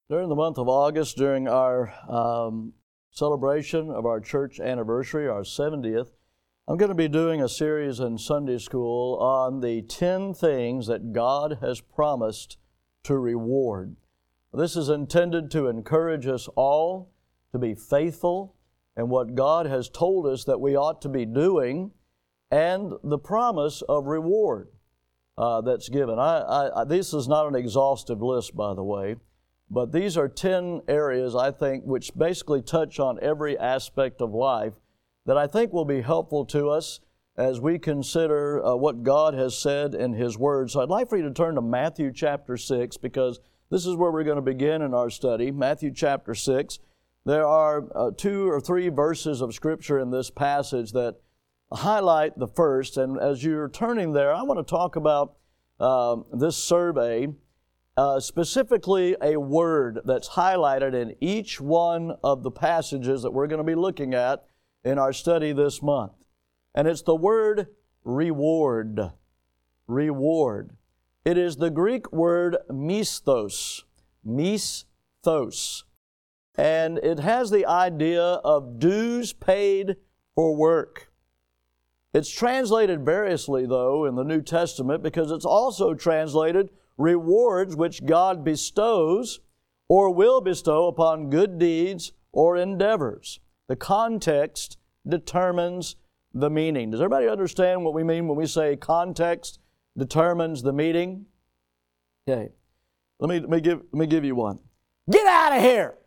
During the month of August, during our celebration of our church anniversary, our 70th, I'm going to be doing a series in Sunday school on the 10 things that God has promised to reward. This is intended to encourage us all to be faithful in what God has told us that we ought to be doing and the promise of reward that's given. This is not an exhaustive list, by the way. But these are 10 areas, I think, which basically touch on every aspect of life that I think will be helpful to us as we consider what God has said in His Word. So I'd like for you to turn to Matthew chapter 6, because this is where we're going to begin in our study. Matthew chapter 6. There are 2 or 3 verses of Scripture in this passage that highlight the first. And as you're turning there, I want to talk about this survey. Specifically a word that's highlighted in each one of the passages that we're going to be looking at in our study this month. And it's the word reward. Reward. It is the Greek word misthos. Misthos. And it has the idea of dues paid for work. It's translated variously, though, in the New Testament, because it's also translated rewards which God bestows or will bestow upon good deeds or endeavors. The context determines the meaning. Does everybody understand what we mean when we say context determines the meaning? Okay. Let me give you one. Get out of here!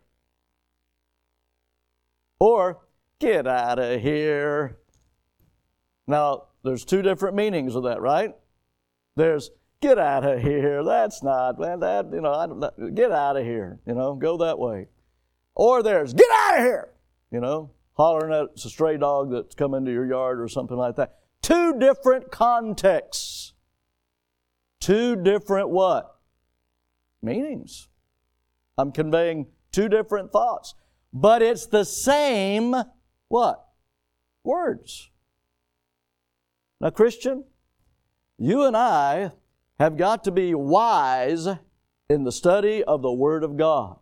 Or, get out of here. Now, there's 2 different meanings of that, right? There's get out of here. That's not, man, get out of here. Go that way. Or there's, get out of here. Hollering at a stray dog that's come into your yard or something like that. 2 different contexts. 2 different what? Meanings. I'm conveying 2 different thoughts. But it's the same, what? Words. Now, Christian, you and I have got to be wise in the study of the Word of God.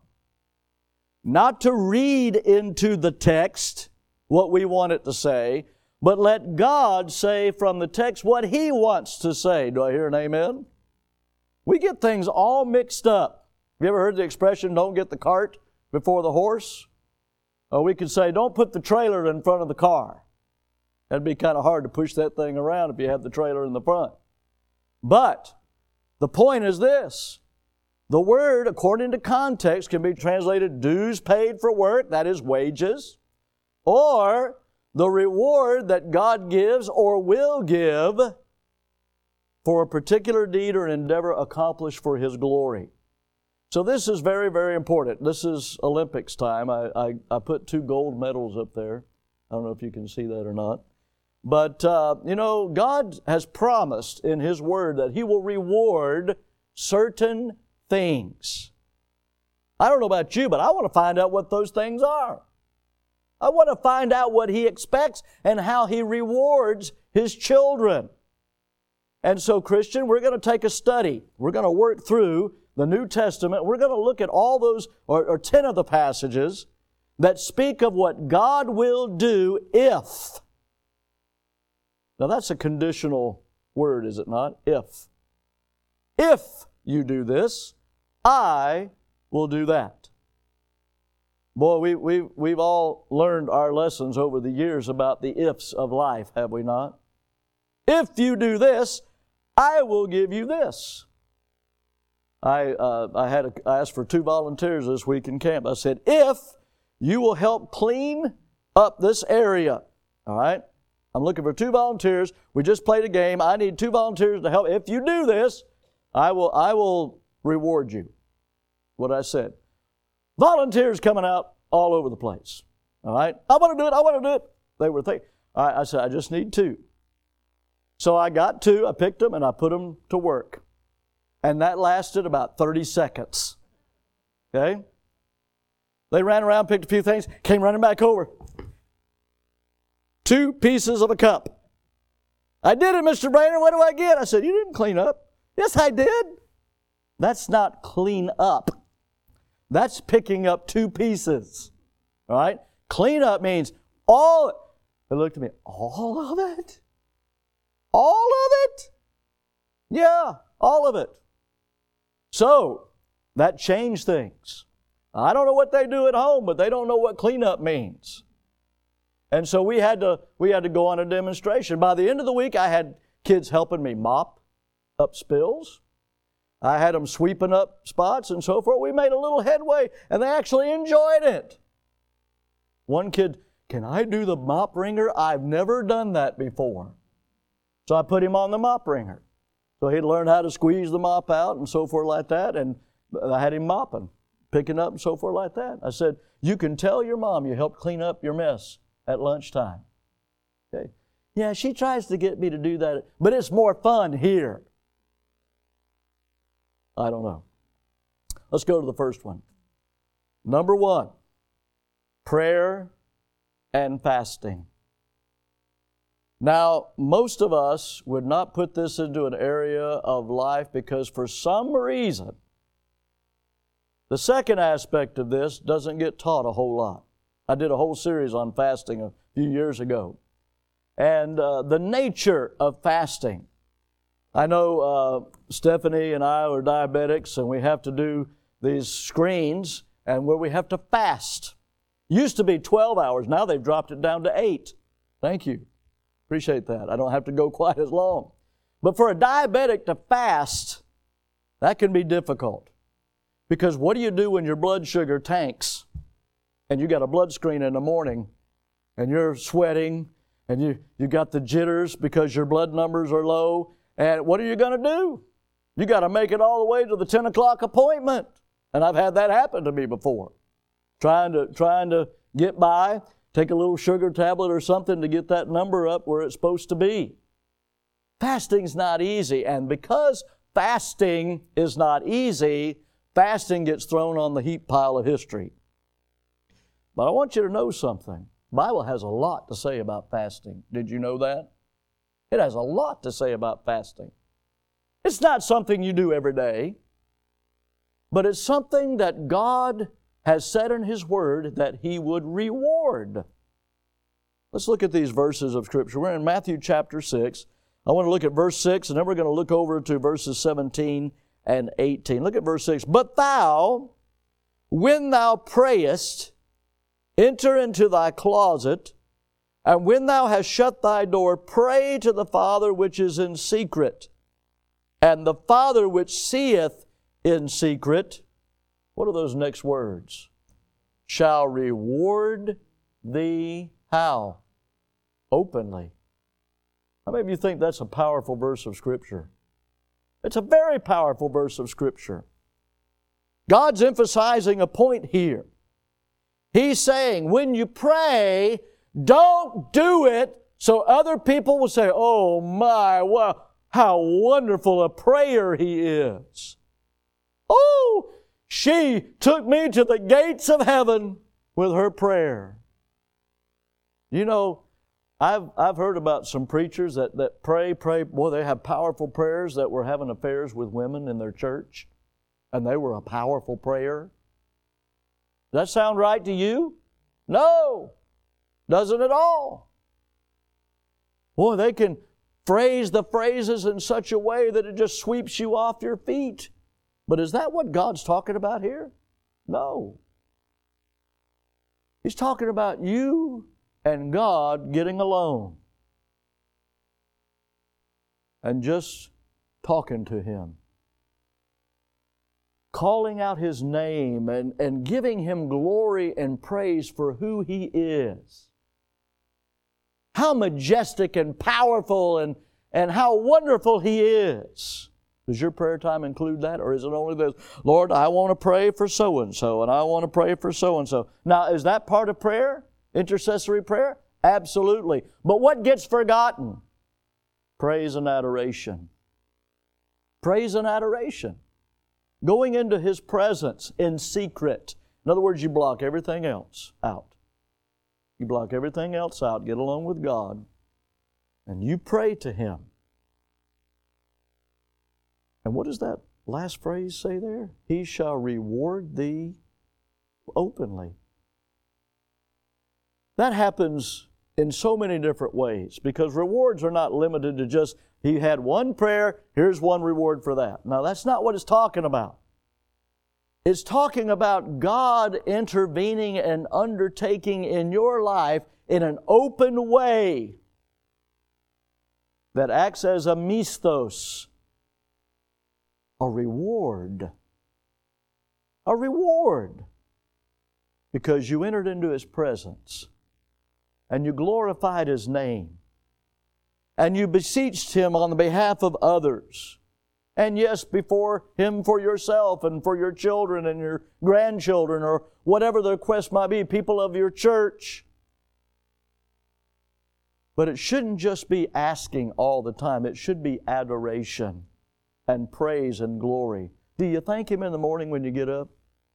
Not to read into the text what we want it to say, but let God say from the text what He wants to say. Do I hear an amen? We get things all mixed up. Have you ever heard the expression, don't get the cart before the horse? Or we could say, don't put the trailer in front of the car. That'd be kind of hard to push that thing around if you have the trailer in the front. But the point is this. The word, according to context, can be translated dues paid for work, that is wages, or the reward that God gives or will give for a particular deed or endeavor accomplished for His glory. So this is very, very important. This is Olympics time. I put 2 gold medals up there. I don't know if you can see that or not. But, God has promised in His Word that He will reward certain things. I don't know about you, but I want to find out what those things are. I want to find out what He expects and how He rewards His children. And so, Christian, we're going to take a study. We're going to work through the New Testament. We're going to look at all those, or 10 of the passages that speak of what God will do if. Now that's a conditional word, is it not? If. If you do this, I will do that. Boy, we've all learned our lessons over the years about the ifs of life, have we not? If you do this, I will give you this. I asked for 2 volunteers this week in camp. I said, if you will help clean up this area, all right? I'm looking for 2 volunteers. We just played a game. I need 2 volunteers to help. If you do this, I will reward you. What I said. Volunteers coming out all over the place. All right? I want to do it. They were thinking. All right, I said, I just need 2. So I got 2. I picked them and I put them to work. And that lasted about 30 seconds. Okay? They ran around, picked a few things, came running back over. 2 pieces of a cup. I did it, Mr. Brainerd. What do I get? I said, you didn't clean up. Yes, I did. That's not clean up. That's picking up two pieces. All right? Clean up means all. They looked at me, all of it? All of it? Yeah, all of it. So, that changed things. I don't know what they do at home, but they don't know what cleanup means. And so we had to go on a demonstration. By the end of the week, I had kids helping me mop up spills. I had them sweeping up spots and so forth. We made a little headway, and they actually enjoyed it. One kid, can I do the mop wringer? I've never done that before. So I put him on the mop wringer. So he'd learn how to squeeze the mop out and so forth like that, and I had him mopping, picking up and so forth like that. I said, you can tell your mom you helped clean up your mess at lunchtime. Okay. Yeah, she tries to get me to do that, but it's more fun here. I don't know. Let's go to the first one. Number 1, prayer and fasting. Now, most of us would not put this into an area of life because for some reason, the second aspect of this doesn't get taught a whole lot. I did a whole series on fasting a few years ago. And the nature of fasting. I know Stephanie and I are diabetics, and we have to do these screens and where we have to fast. Used to be 12 hours. Now they've dropped it down to 8. Thank you. Appreciate that. I don't have to go quite as long. But for a diabetic to fast, that can be difficult. Because what do you do when your blood sugar tanks and you got a blood screen in the morning and you're sweating and you got the jitters because your blood numbers are low, and what are you going to do? You got to make it all the way to the 10 o'clock appointment. And I've had that happen to me before. Trying to get by, take a little sugar tablet or something to get that number up where it's supposed to be. Fasting's not easy, and because fasting is not easy, fasting gets thrown on the heap pile of history. But I want you to know something. The Bible has a lot to say about fasting. Did you know that? It has a lot to say about fasting. It's not something you do every day, but it's something that God has said in His Word that He would reward. Let's look at these verses of Scripture. We're in Matthew chapter 6. I want to look at verse 6, and then we're going to look over to verses 17 and 18. Look at verse 6. But thou, when thou prayest, enter into thy closet, and when thou hast shut thy door, pray to the Father which is in secret. And the Father which seeth in secret, what are those next words? Shall reward thee how? Openly. How many of you think that's a powerful verse of Scripture? It's a very powerful verse of Scripture. God's emphasizing a point here. He's saying, when you pray, don't do it so other people will say, oh my, wow, how wonderful a prayer he is. Oh, she took me to the gates of heaven with her prayer. You know, I've heard about some preachers that pray. Boy, they have powerful prayers that were having affairs with women in their church, and they were a powerful prayer. Does that sound right to you? No, doesn't at all. Boy, they can phrase the phrases in such a way that it just sweeps you off your feet. But is that what God's talking about here? No. He's talking about you and God getting alone and just talking to Him, calling out His name and giving Him glory and praise for who He is. How majestic and powerful and how wonderful He is. Does your prayer time include that? Or is it only this, Lord, I want to pray for so-and-so, and I want to pray for so-and-so. Now, is that part of prayer? Intercessory prayer? Absolutely. But what gets forgotten? Praise and adoration. Praise and adoration. Going into His presence in secret. In other words, you block everything else out. You block everything else out, get along with God, and you pray to Him. And what does that last phrase say there? He shall reward thee openly. That happens in so many different ways because rewards are not limited to just, he had one prayer, here's one reward for that. No, that's not what it's talking about. It's talking about God intervening and undertaking in your life in an open way that acts as a mistos, a reward. A reward. Because you entered into His presence and you glorified His name and you beseeched Him on the behalf of others. And yes, before Him for yourself and for your children and your grandchildren or whatever the request might be, people of your church. But it shouldn't just be asking all the time. It should be adoration and praise and glory. Do you thank Him in the morning when you get up?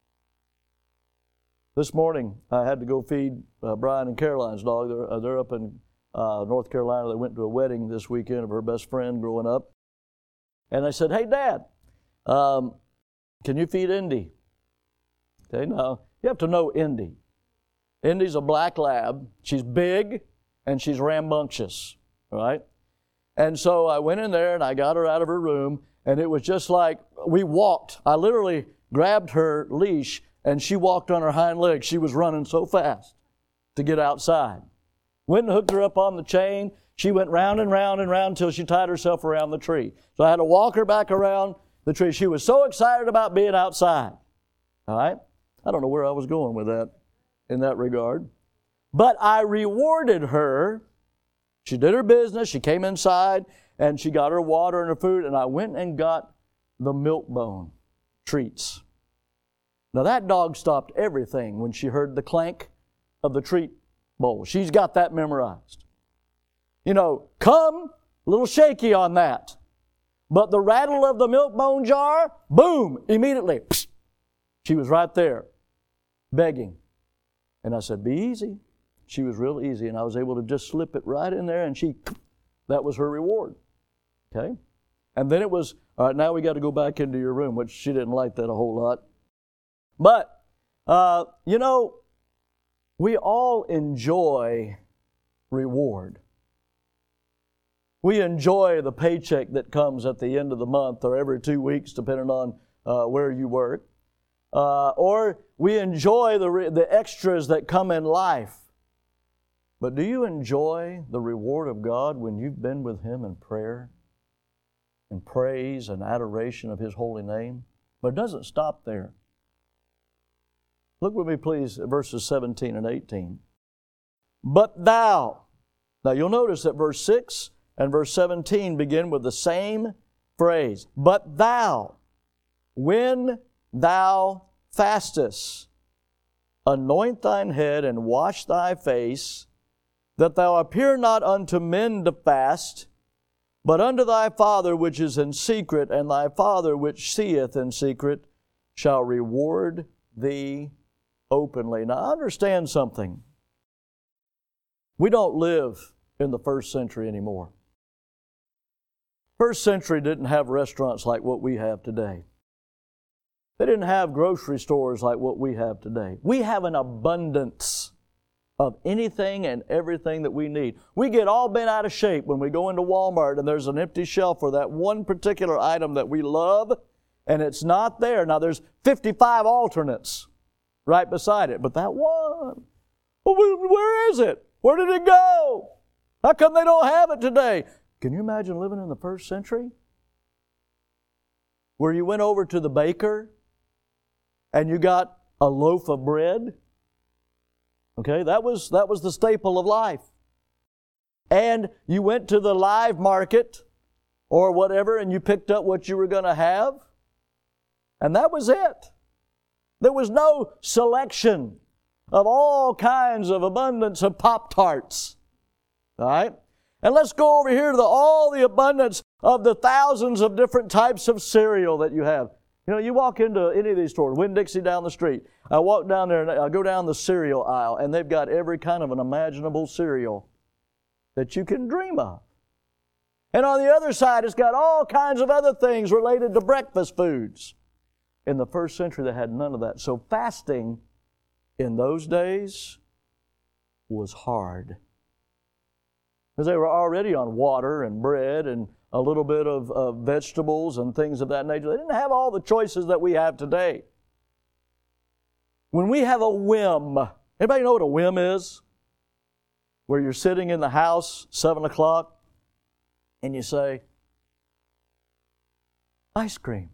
This morning, I had to go feed Brian and Caroline's dog. They're up in North Carolina. They went to a wedding this weekend of her best friend growing up. And I said, hey, Dad, can you feed Indy? Okay, now, you have to know Indy. Indy's a black lab. She's big and she's rambunctious, right? And so I went in there and I got her out of her room, and it was just like we walked. I literally grabbed her leash and she walked on her hind legs. She was running so fast to get outside. Went and hooked her up on the chain. She went round and round and round until she tied herself around the tree. So I had to walk her back around the tree. She was so excited about being outside. All right? I don't know where I was going with that in that regard. But I rewarded her. She did her business. She came inside and she got her water and her food, and I went and got the milk bone treats. Now that dog stopped everything when she heard the clank of the treat bowl. She's got that memorized. You know, come, a little shaky on that. But the rattle of the milk bone jar, boom, immediately. Psst, she was right there, begging. And I said, be easy. She was real easy, and I was able to just slip it right in there, and that was her reward. Okay? And then it was, all right, now we got to go back into your room, which she didn't like that a whole lot. But, you know, we all enjoy reward. We enjoy the paycheck that comes at the end of the month or every 2 weeks, depending on where you work. Or we enjoy the extras that come in life. But do you enjoy the reward of God when you've been with Him in prayer and praise and adoration of His holy name? But it doesn't stop there. Look with me, please, at verses 17 and 18. But thou. Now you'll notice that verse 6 and verse 17 begin with the same phrase. But thou, when thou fastest, anoint thine head and wash thy face, that thou appear not unto men to fast, but unto thy Father which is in secret, and thy Father which seeth in secret shall reward thee openly. Now understand something. We don't live in the first century anymore. First century didn't have restaurants like what we have today. They didn't have grocery stores like what we have today. We have an abundance of anything and everything that we need. We get all bent out of shape when we go into Walmart and there's an empty shelf for that one particular item that we love, and it's not there. Now there's 55 alternates right beside it, but that one, well, where is it? Where did it go? How come they don't have it today? Can you imagine living in the first century? Where you went over to the baker and you got a loaf of bread. Okay, that was the staple of life. And you went to the live market or whatever and you picked up what you were going to have. And that was it. There was no selection of all kinds of abundance of Pop-Tarts. All right? And let's go over here to all the abundance of the thousands of different types of cereal that you have. You know, you walk into any of these stores, Winn-Dixie down the street. I walk down there and I go down the cereal aisle, and they've got every kind of an imaginable cereal that you can dream of. And on the other side, it's got all kinds of other things related to breakfast foods. In the first century, they had none of that. So fasting in those days was hard. Because they were already on water and bread and a little bit of vegetables and things of that nature. They didn't have all the choices that we have today. When we have a whim, anybody know what a whim is? Where you're sitting in the house, 7 o'clock, and you say, ice cream.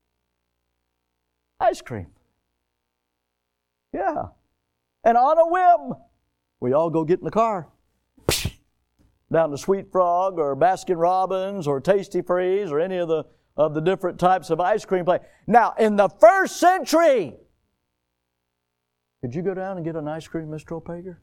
Ice cream. Yeah. And on a whim, we all go get in the car. Down to Sweet Frog or Baskin Robbins or Tasty Freeze or any of the different types of ice cream place. Now, in the first century, could you go down and get an ice cream, Mr. Opager?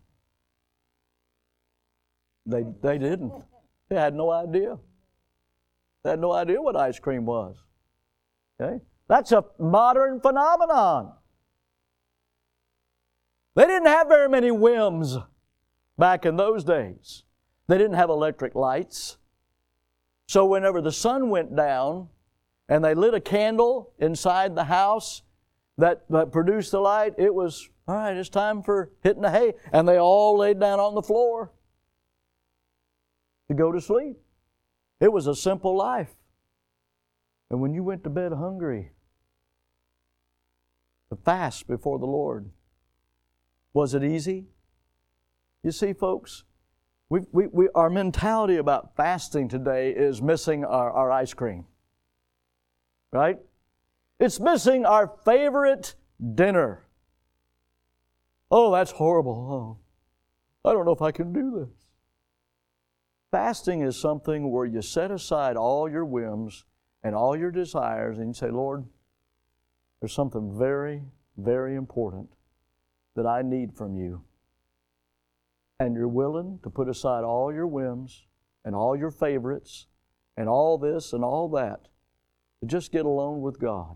They didn't. They had no idea. They had no idea what ice cream was. Okay? That's a modern phenomenon. They didn't have very many whims back in those days. They didn't have electric lights. So whenever the sun went down and they lit a candle inside the house that produced the light, it was, all right, it's time for hitting the hay. And they all laid down on the floor to go to sleep. It was a simple life. And when you went to bed hungry, to fast before the Lord, was it easy? You see, folks, our mentality about fasting today is missing our ice cream. Right? It's missing our favorite dinner. Oh, that's horrible. Oh, I don't know if I can do this. Fasting is something where you set aside all your whims and all your desires and you say, Lord, there's something very, very important that I need from you. And you're willing to put aside all your whims and all your favorites and all this and all that to just get alone with God.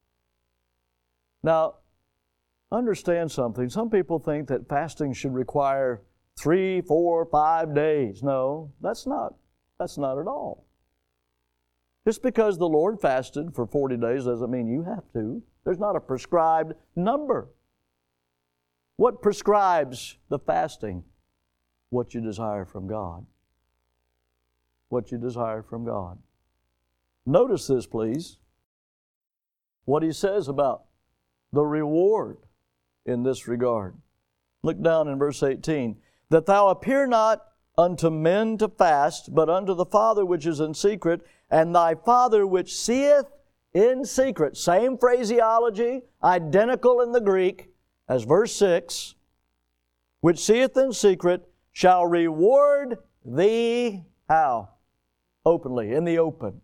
Now, understand something. Some people think that fasting should require 3, 4, 5 days. No, that's not at all. Just because the Lord fasted for 40 days doesn't mean you have to. There's not a prescribed number. What prescribes the fasting? What you desire from God. What you desire from God. Notice this, please. What he says about the reward in this regard. Look down in verse 18. That thou appear not unto men to fast, but unto the Father which is in secret, and thy Father which seeth in secret. Same phraseology, identical in the Greek as verse 6. Which seeth in secret, shall reward thee, how? Openly, in the open.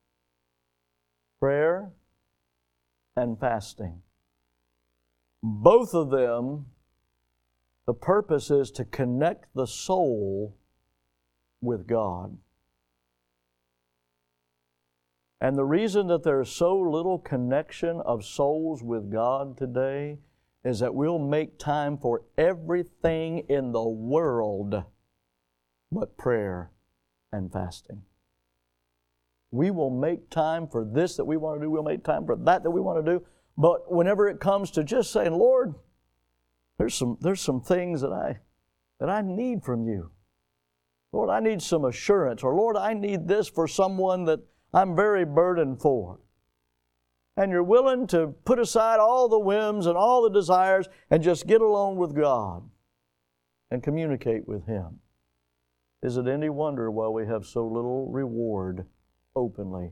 Prayer and fasting. Both of them, the purpose is to connect the soul with God. And the reason that there's so little connection of souls with God today is that we'll make time for everything in the world but prayer and fasting. We will make time for this that we want to do. We'll make time for that we want to do. But whenever it comes to just saying, Lord, there's some things that I need from you. Lord, I need some assurance. Or Lord, I need this for someone that I'm very burdened for. And you're willing to put aside all the whims and all the desires and just get alone with God and communicate with Him. Is it any wonder why we have so little reward openly?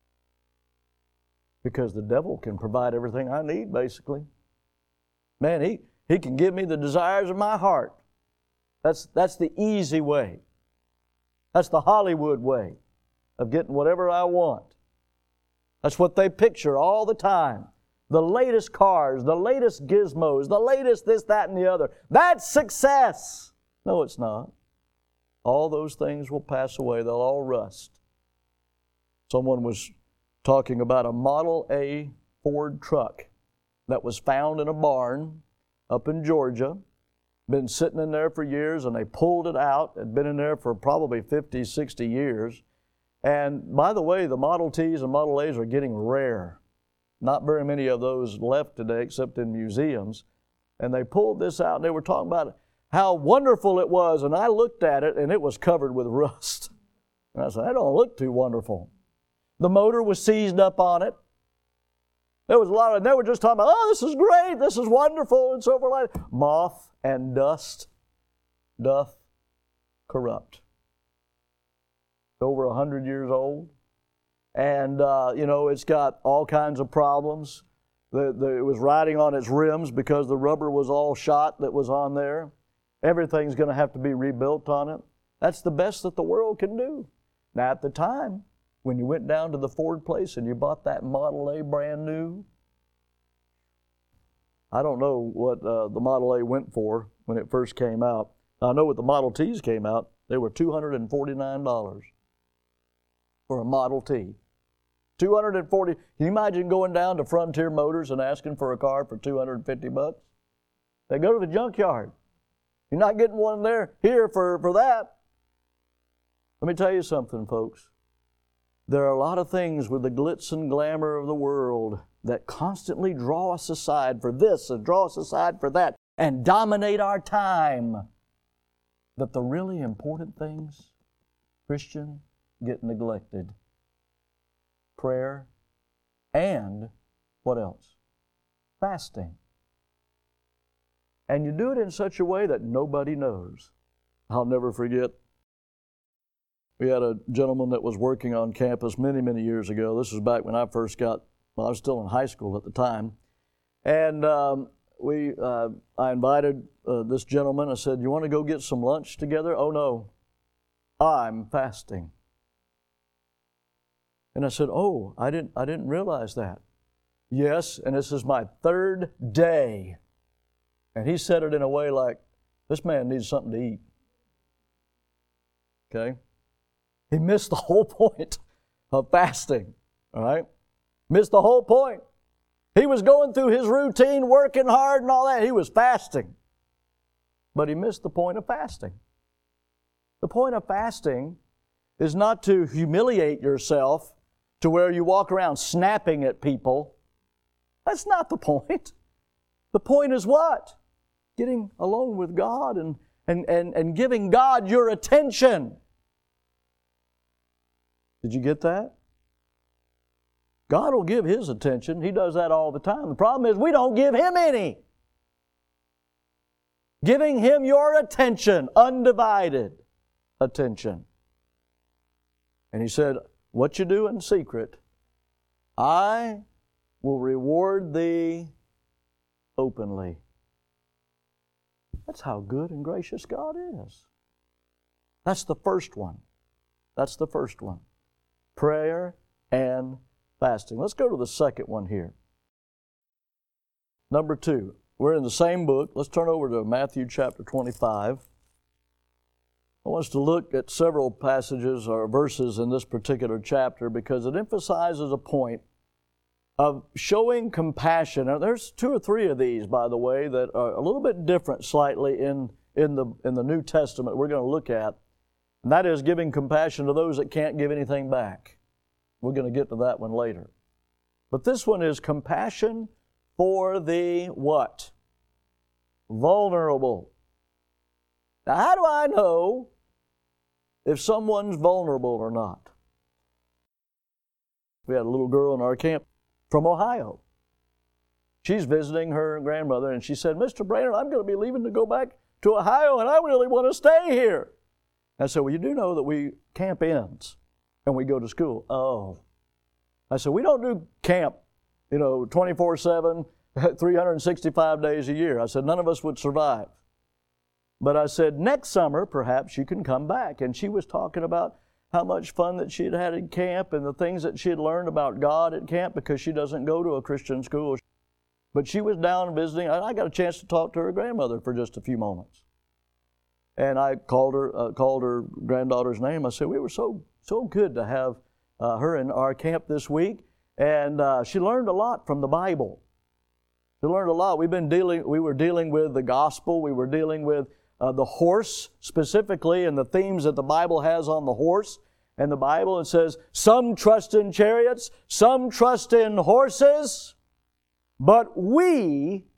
Because the devil can provide everything I need, basically. Man, he can give me the desires of my heart. That's the easy way. That's the Hollywood way of getting whatever I want. That's what they picture all the time. The latest cars, the latest gizmos, the latest this, that, and the other. That's success. No, it's not. All those things will pass away. They'll all rust. Someone was talking about a Model A Ford truck that was found in a barn up in Georgia. Been sitting in there for years, and they pulled it out. It had been in there for probably 50, 60 years. And by the way, the Model Ts and Model As are getting rare. Not very many of those left today except in museums. And they pulled this out, and they were talking about how wonderful it was. And I looked at it, and it was covered with rust. And I said, that don't look too wonderful. The motor was seized up on it. There was a lot of, they were just talking about, oh, this is great, this is wonderful, and so forth. Moth and dust doth corrupt. It's over 100 years old. And, it's got all kinds of problems. It was riding on its rims because the rubber was all shot that was on there. Everything's going to have to be rebuilt on it. That's the best that the world can do. Now, at the time, when you went down to the Ford place and you bought that Model A brand new, I don't know what the Model A went for when it first came out. I know when the Model Ts came out, they were $249 for a Model T. $240. Can you imagine going down to Frontier Motors and asking for a car for $250? They go to the junkyard. You're not getting one here for that. Let me tell you something, folks. There are a lot of things with the glitz and glamour of the world that constantly draw us aside for this and draw us aside for that and dominate our time. But the really important things, Christian, get neglected. Prayer and what else? Fasting. And you do it in such a way that nobody knows. I'll never forget. We had a gentleman that was working on campus many, many years ago. This was back when I first I was still in high school at the time. And I invited this gentleman. I said, you want to go get some lunch together? Oh, no, I'm fasting. And I said, oh, I didn't realize that. Yes, and this is my third day. And he said it in a way like, this man needs something to eat. Okay? He missed the whole point of fasting, all right? Missed the whole point. He was going through his routine, working hard and all that. He was fasting. But he missed the point of fasting. The point of fasting is not to humiliate yourself to where you walk around snapping at people. That's not the point. The point is what? Getting alone with God and giving God your attention. Did you get that? God will give His attention. He does that all the time. The problem is we don't give Him any. Giving Him your attention, undivided attention. And He said, what you do in secret, I will reward thee openly. That's how good and gracious God is. That's the first one. That's the first one. Prayer and fasting. Let's go to the second one here. Number 2. We're in the same book. Let's turn over to Matthew chapter 25. I want us to look at several passages or verses in this particular chapter because it emphasizes a point of showing compassion. Now, there's 2 or 3 of these, by the way, that are a little bit different slightly in the New Testament we're going to look at. And that is giving compassion to those that can't give anything back. We're going to get to that one later. But this one is compassion for the what? Vulnerable. Now, how do I know if someone's vulnerable or not? We had a little girl in our camp from Ohio. She's visiting her grandmother, and she said, Mr. Brainerd, I'm going to be leaving to go back to Ohio, and I really want to stay here. I said, well, you do know that camp ends, and we go to school. Oh. I said, we don't do camp, 24/7, 365 days a year. I said, none of us would survive. But I said, next summer, perhaps you can come back. And she was talking about how much fun that she had had in camp and the things that she had learned about God at camp because she doesn't go to a Christian school. But she was down visiting. I got a chance to talk to her grandmother for just a few moments. And I called her granddaughter's name. I said, we were so good to have her in our camp this week. And she learned a lot from the Bible. She learned a lot. We were dealing with the gospel. We were dealing with the horse specifically and the themes that the Bible has on the horse. And the Bible, it says, some trust in chariots, some trust in horses, but we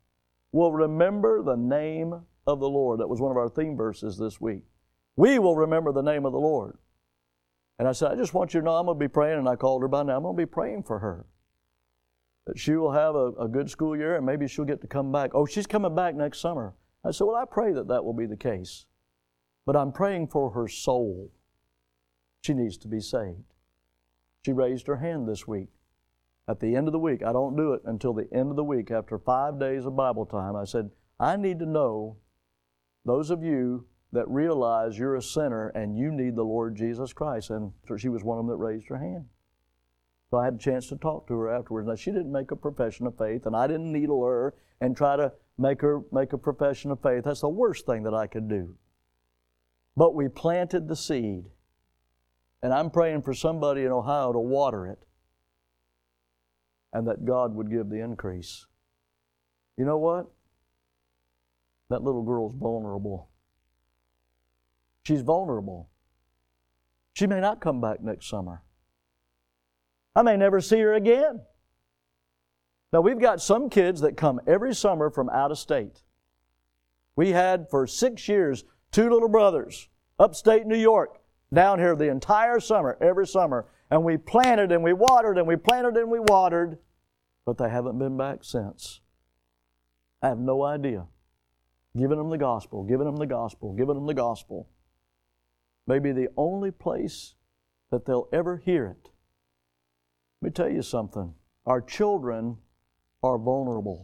will remember the name of the Lord. That was one of our theme verses this week. We will remember the name of the Lord. And I said, I just want you to know I'm going to be praying, and I called her by name. I'm going to be praying for her, that she will have a good school year, and maybe she'll get to come back. Oh, she's coming back next summer. I said, well, I pray that that will be the case. But I'm praying for her soul. She needs to be saved. She raised her hand this week. At the end of the week, I don't do it until the end of the week, after 5 days of Bible time, I said, I need to know those of you that realize you're a sinner and you need the Lord Jesus Christ. And she was one of them that raised her hand. So I had a chance to talk to her afterwards. Now, she didn't make a profession of faith, and I didn't needle her and try to make her make a profession of faith. That's the worst thing that I could do. But we planted the seed. And I'm praying for somebody in Ohio to water it, and that God would give the increase. You know what? That little girl's vulnerable. She's vulnerable. She may not come back next summer. I may never see her again. Now, we've got some kids that come every summer from out of state. We had, for 6 years, 2 little brothers, upstate New York, down here the entire summer, every summer. And we planted and we watered and we planted and we watered, but they haven't been back since. I have no idea. Giving them the gospel, giving them the gospel, giving them the gospel. Maybe the only place that they'll ever hear it. Let me tell you something. Our children are vulnerable.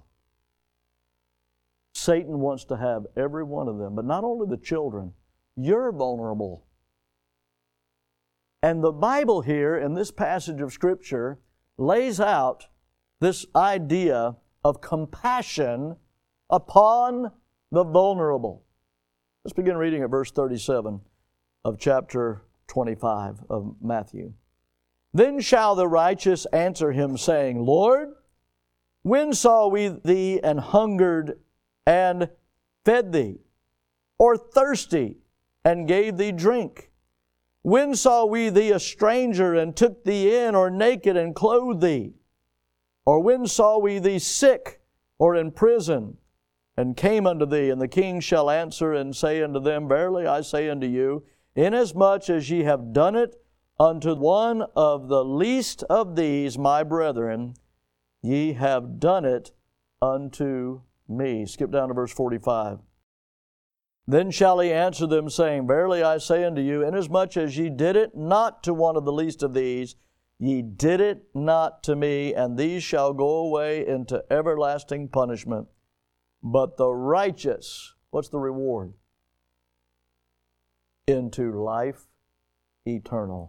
Satan wants to have every one of them, but not only the children. You're vulnerable. And the Bible here, in this passage of Scripture, lays out this idea of compassion upon the vulnerable. Let's begin reading at verse 37 of chapter 25 of Matthew. Then shall the righteous answer him, saying, Lord, when saw we thee and hungered and fed thee, or thirsty and gave thee drink? When saw we thee a stranger and took thee in, or naked and clothed thee? Or when saw we thee sick or in prison and came unto thee? And the king shall answer and say unto them, Verily I say unto you, inasmuch as ye have done it unto one of the least of these my brethren, ye have done it unto me. Skip down to verse 45. Then shall he answer them, saying, Verily I say unto you, inasmuch as ye did it not to one of the least of these, ye did it not to me, and these shall go away into everlasting punishment. But the righteous, what's the reward? Into life eternal.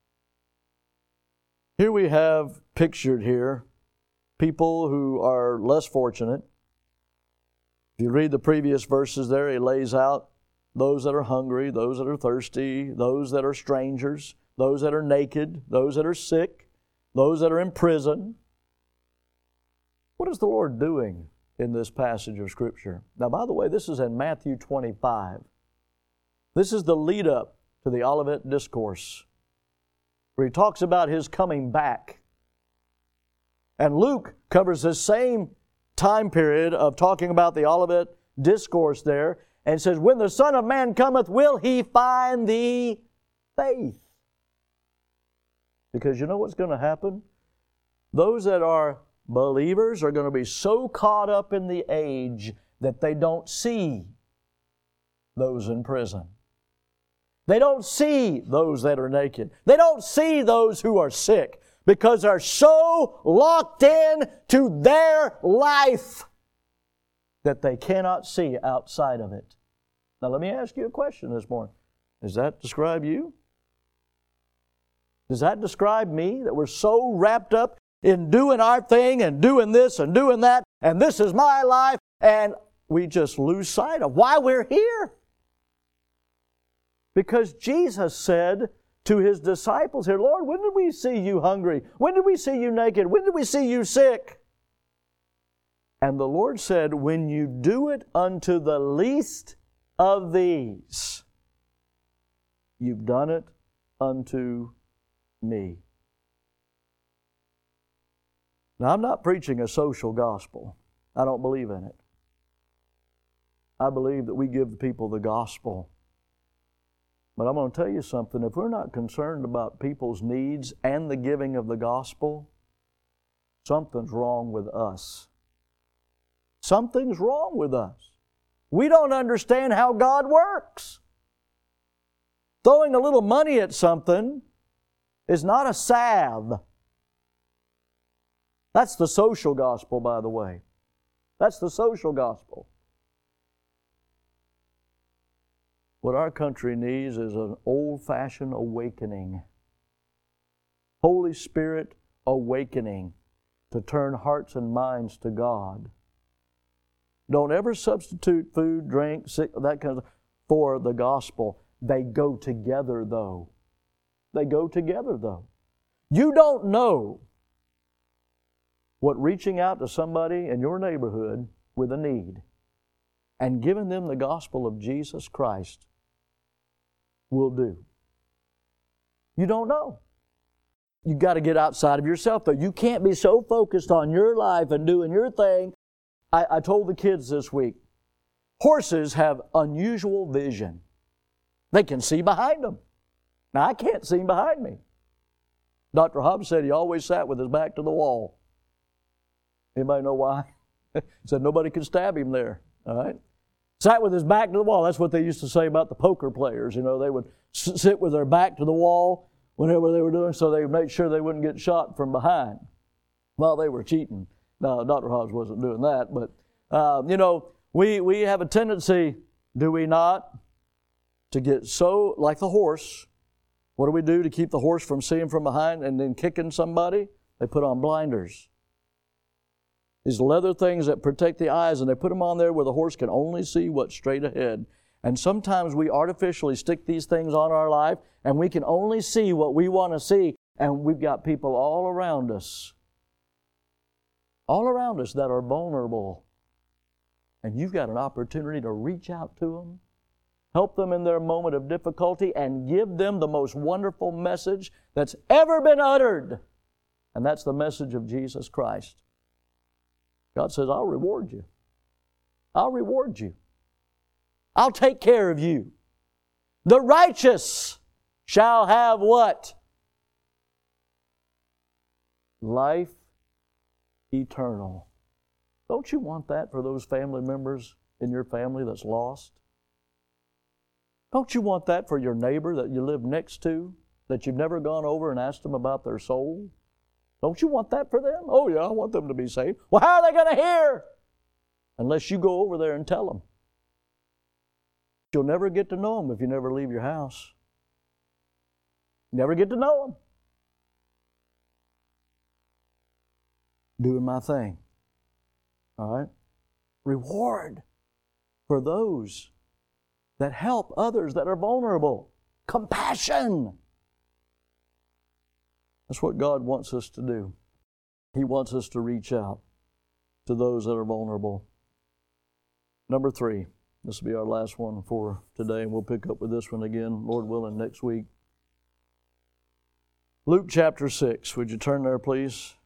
Here we have pictured here people who are less fortunate. If you read the previous verses there, he lays out those that are hungry, those that are thirsty, those that are strangers, those that are naked, those that are sick, those that are in prison. What is the Lord doing in this passage of Scripture? Now, by the way, this is in Matthew 25. This is the lead up to the Olivet Discourse, where he talks about his coming back. And Luke covers the same time period of talking about the Olivet Discourse there, and says, when the Son of Man cometh, will he find the faith? Because you know what's going to happen? Those that are believers are going to be so caught up in the age that they don't see those in prison. They don't see those that are naked. They don't see those who are sick, because they're so locked in to their life that they cannot see outside of it. Now let me ask you a question this morning. Does that describe you? Does that describe me, that we're so wrapped up in doing our thing and doing this and doing that, and this is my life, and we just lose sight of why we're here? Because Jesus said to His disciples here, Lord, when did we see you hungry? When did we see you naked? When did we see you sick? And the Lord said, when you do it unto the least of these, you've done it unto me. Now, I'm not preaching a social gospel. I don't believe in it. I believe that we give the people the gospel. But I'm going to tell you something. If we're not concerned about people's needs and the giving of the gospel, something's wrong with us. Something's wrong with us. We don't understand how God works. Throwing a little money at something is not a salve. That's the social gospel, by the way. That's the social gospel. What our country needs is an old-fashioned awakening. Holy Spirit awakening to turn hearts and minds to God. Don't ever substitute food, drink, that kind of stuff for the gospel. They go together, though. They go together, though. You don't know what reaching out to somebody in your neighborhood with a need and giving them the gospel of Jesus Christ will do. You don't know. You've got to get outside of yourself, though. You can't be so focused on your life and doing your thing. I told the kids this week, horses have unusual vision. They can see behind them. Now, I can't see behind me. Dr. Hobbs said he always sat with his back to the wall. Anybody know why? He said nobody could stab him there. All right? Sat with his back to the wall. That's what they used to say about the poker players. You know, they would sit with their back to the wall whenever they were doing, so they would make sure they wouldn't get shot from behind. Well, they were cheating. No, Dr. Hobbs wasn't doing that. But, you know, we have a tendency, do we not, to get so, like the horse. What do we do to keep the horse from seeing from behind and then kicking somebody? They put on blinders. These leather things that protect the eyes, and they put them on there where the horse can only see what's straight ahead. And sometimes we artificially stick these things on our life, and we can only see what we want to see, and we've got people all around us that are vulnerable. And you've got an opportunity to reach out to them, help them in their moment of difficulty, and give them the most wonderful message that's ever been uttered. And that's the message of Jesus Christ. God says, I'll reward you. I'll reward you. I'll take care of you. The righteous shall have what? Life eternal. Don't you want that for those family members in your family that's lost? Don't you want that for your neighbor that you live next to, that you've never gone over and asked them about their soul? Don't you want that for them? Oh yeah, I want them to be saved. Well, how are they going to hear? Unless you go over there and tell them. You'll never get to know them if you never leave your house. Never get to know them. Doing my thing. All right? Reward for those that help others that are vulnerable. Compassion. That's what God wants us to do. He wants us to reach out to those that are vulnerable. Number 3. This will be our last one for today, and we'll pick up with this one again, Lord willing, next week. Luke chapter 6. Would you turn there, please?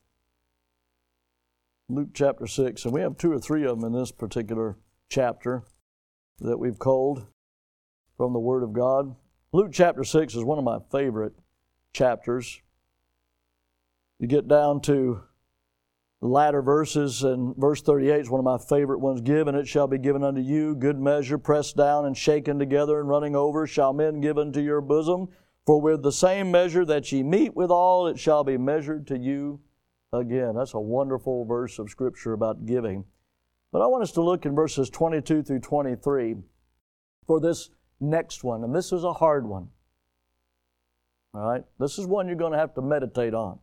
Luke chapter 6. And we have 2 or 3 of them in this particular chapter that we've culled from the Word of God. Luke chapter 6 is one of my favorite chapters. You get down to the latter verses, and verse 38 is one of my favorite ones. Give, and it shall be given unto you. Good measure, pressed down and shaken together and running over, shall men give unto your bosom. For with the same measure that ye meet withal, it shall be measured to you again. That's a wonderful verse of Scripture about giving. But I want us to look in verses 22 through 23 for this next one. And this is a hard one. All right? This is one you're going to have to meditate on.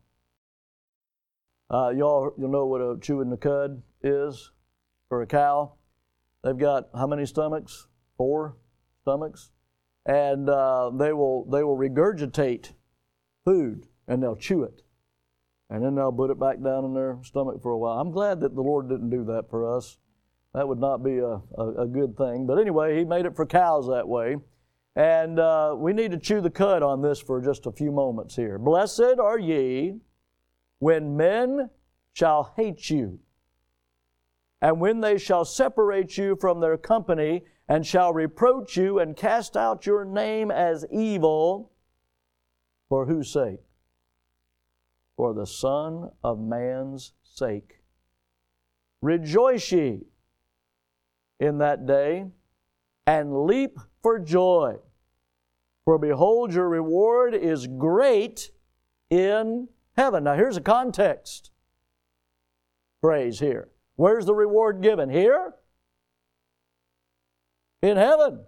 You'll know what a chewing the cud is for a cow. They've got how many stomachs? 4 stomachs. And they will regurgitate food, and they'll chew it. And then they'll put it back down in their stomach for a while. I'm glad that the Lord didn't do that for us. That would not be a good thing. But anyway, He made it for cows that way. And we need to chew the cud on this for just a few moments here. Blessed are ye when men shall hate you And when they shall separate you from their company, and shall reproach you, and cast out your name as evil, for whose sake? For the Son of Man's sake. Rejoice ye in that day, and leap for joy. For behold, your reward is great in heaven. Now here's a context phrase here. Where's the reward given? Here? In heaven.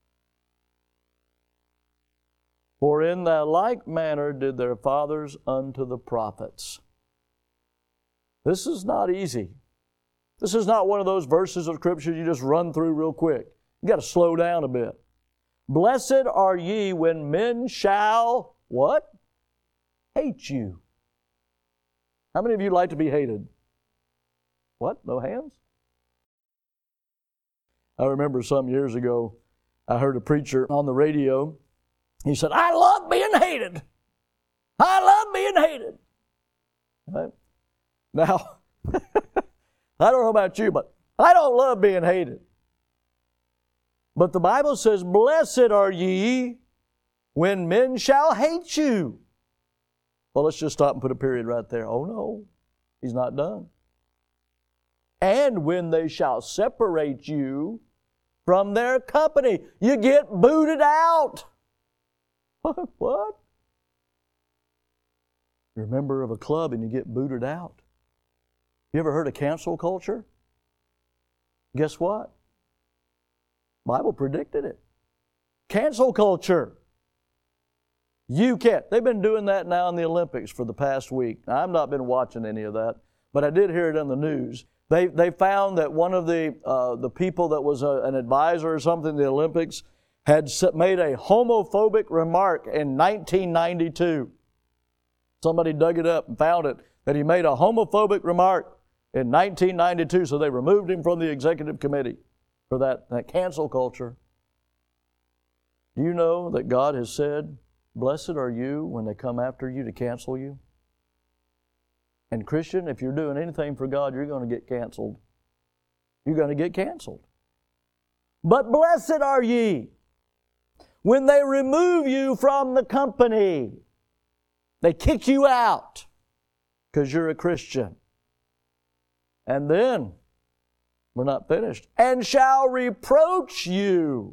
For in that like manner did their fathers unto the prophets. This is not easy. This is not one of those verses of Scripture you just run through real quick. You got to slow down a bit. Blessed are ye when men shall, what? Hate you. How many of you like to be hated? What? No hands? I remember some years ago, I heard a preacher on the radio. He said, I love being hated. I love being hated. Right? Now, I don't know about you, but I don't love being hated. But the Bible says, blessed are ye when men shall hate you. Well, let's just stop and put a period right there. Oh no, he's not done. And when they shall separate you from their company, you get booted out. What? You're a member of a club and you get booted out. You ever heard of cancel culture? Guess what? Bible predicted it. Cancel culture. You can't. They've been doing that now in the Olympics for the past week. Now, I've not been watching any of that, but I did hear it on the news. They found that one of the people that was an advisor or something in the Olympics had made a homophobic remark in 1992. Somebody dug it up and found it, that he made a homophobic remark in 1992, so they removed him from the executive committee for that cancel culture. Do you know that God has said, blessed are you when they come after you to cancel you? And Christian, if you're doing anything for God, you're going to get canceled. You're going to get canceled. But blessed are ye when they remove you from the company. They kick you out because you're a Christian. And then, we're not finished, and shall reproach you.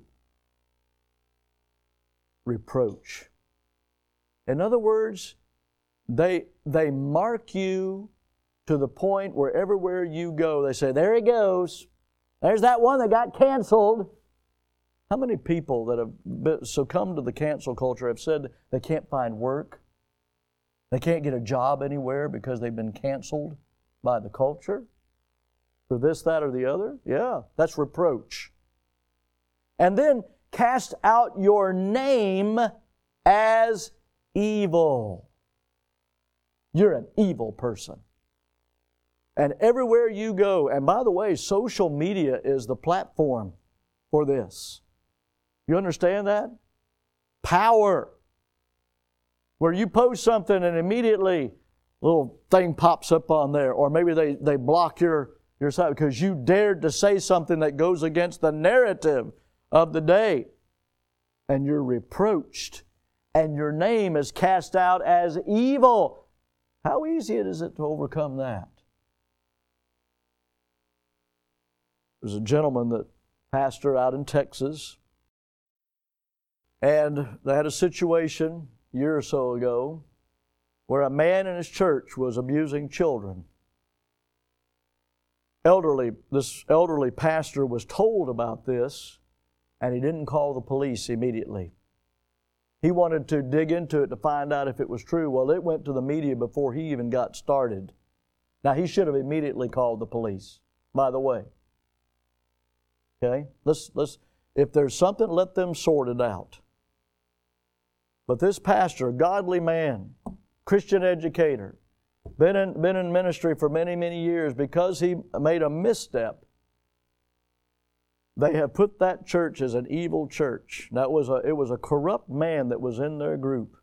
Reproach. In other words, they mark you to the point where everywhere you go, they say, there he goes. There's that one that got canceled. How many people that have succumbed to the cancel culture have said they can't find work? They can't get a job anywhere because they've been canceled by the culture? For this, that, or the other? Yeah, that's reproach. And then cast out your name as evil. You're an evil person. And everywhere you go, and by the way, social media is the platform for this. You understand that? Power. Where you post something and immediately a little thing pops up on there, or maybe they block your site because you dared to say something that goes against the narrative of the day. And you're reproached, and your name is cast out as evil. How easy is it to overcome that? There's a gentleman that pastor out in Texas, and they had a situation a year or so ago where a man in his church was abusing children. This elderly pastor was told about this, and he didn't call the police immediately. He wanted to dig into it to find out if it was true. Well, it went to the media before he even got started. Now, he should have immediately called the police, by the way. Okay? If there's something, let them sort it out. But this pastor, a godly man, Christian educator, been in ministry for many, many years, because he made a misstep, they have put that church as an evil church. Now, it was a corrupt man that was in their group.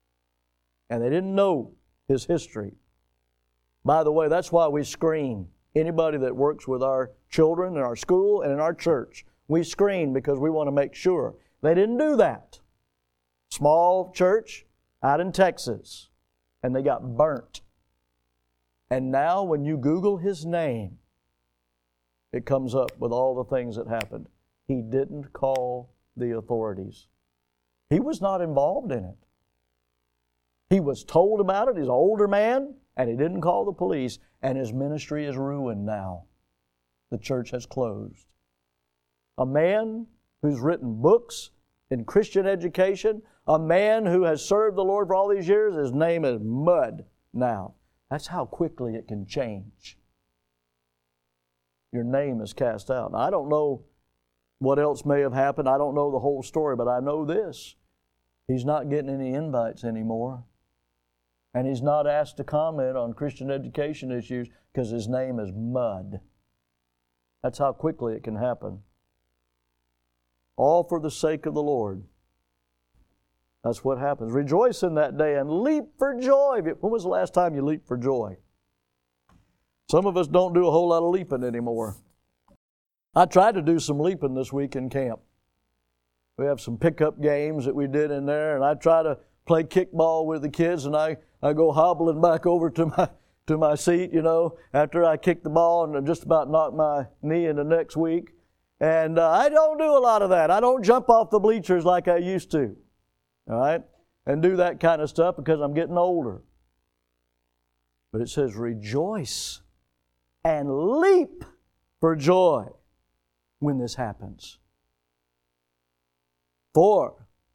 And they didn't know his history. By the way, that's why we screen anybody that works with our children in our school and in our church. We screen because we want to make sure. They didn't do that. Small church out in Texas, and they got burnt. And now when you Google his name, it comes up with all the things that happened. He didn't call the authorities. He was not involved in it. He was told about it. He's an older man, and he didn't call the police, and his ministry is ruined now. The church has closed. A man who's written books in Christian education, a man who has served the Lord for all these years, his name is mud now. That's how quickly it can change. Your name is cast out. Now, I don't know what else may have happened. I don't know the whole story, but I know this. He's not getting any invites anymore. And he's not asked to comment on Christian education issues because his name is mud. That's how quickly it can happen. All for the sake of the Lord. That's what happens. Rejoice in that day and leap for joy. When was the last time you leaped for joy? Some of us don't do a whole lot of leaping anymore. I tried to do some leaping this week in camp. We have some pickup games that we did in there, and I try to play kickball with the kids, and I go hobbling back over to my seat, after I kick the ball and just about knock my knee in the next week. And I don't do a lot of that. I don't jump off the bleachers like I used to, all right, and do that kind of stuff because I'm getting older. But it says, rejoice and leap for joy when this happens. For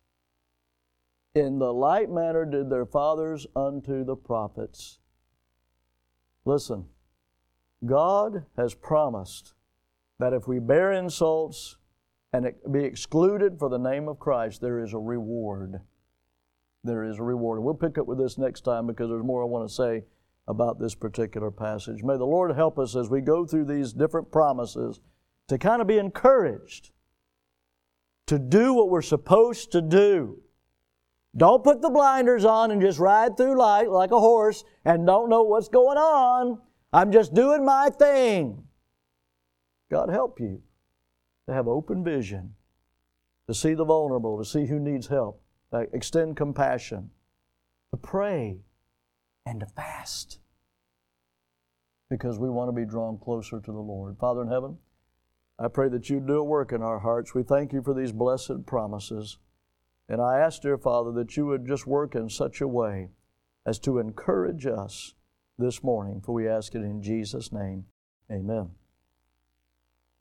in the like manner did their fathers unto the prophets. Listen, God has promised that if we bear insults and be excluded for the name of Christ, there is a reward. There is a reward. We'll pick up with this next time because there's more I want to say about this particular passage. May the Lord help us as we go through these different promises to kind of be encouraged to do what we're supposed to do. Don't put the blinders on and just ride through life like a horse and don't know what's going on. I'm just doing my thing. God help you to have open vision, to see the vulnerable, to see who needs help, to extend compassion, to pray, and to fast because we want to be drawn closer to the Lord. Father in heaven, I pray that you do a work in our hearts. We thank you for these blessed promises. And I ask, dear Father, that you would just work in such a way as to encourage us this morning, for we ask it in Jesus' name. Amen.